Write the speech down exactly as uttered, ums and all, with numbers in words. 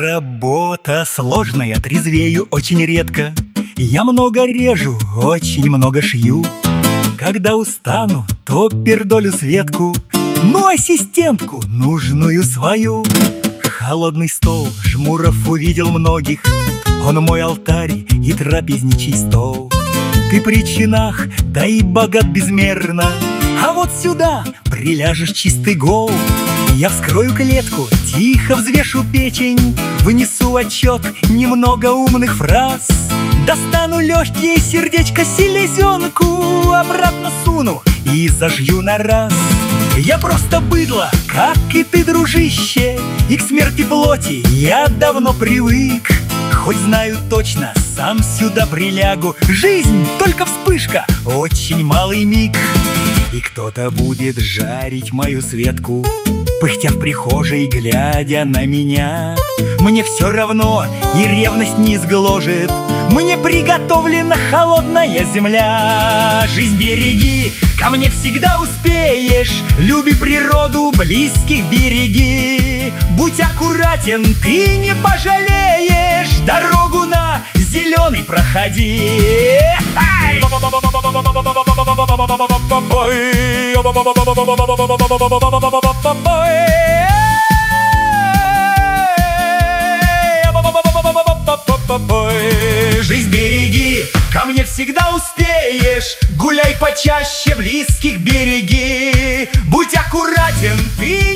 Работа сложная, трезвею очень редко. Я много режу, очень много шью. Когда устану, то пердолю Светку, ну ассистентку нужную свою. Холодный стол Жмуров увидел многих, он мой алтарь и трапезничий стол. Ты при чинах, да и богат безмерно, а вот сюда приляжешь чистый гол. Я вскрою клетку, тихо взвешу печень, вынесу отчет немного умных фраз. Достану легкие сердечко селезенку, обратно суну и зажью на раз. Я просто быдло, как и ты, дружище, и к смерти плоти я давно привык. Хоть знаю точно, сам сюда прилягу. Жизнь только вспышка, очень малый миг. И кто-то будет жарить мою Светку, пыхтя в прихожей, глядя на меня. Мне все равно, и ревность не сгложит, мне приготовлена холодная земля. Жизнь береги, ко мне всегда успеешь, люби природу, близких береги. Будь аккуратен, ты не пожалеешь, дорогу на зеленый проходи. Жизнь береги, ко мне всегда успеешь, гуляй почаще, близких береги. Будь аккуратен, ты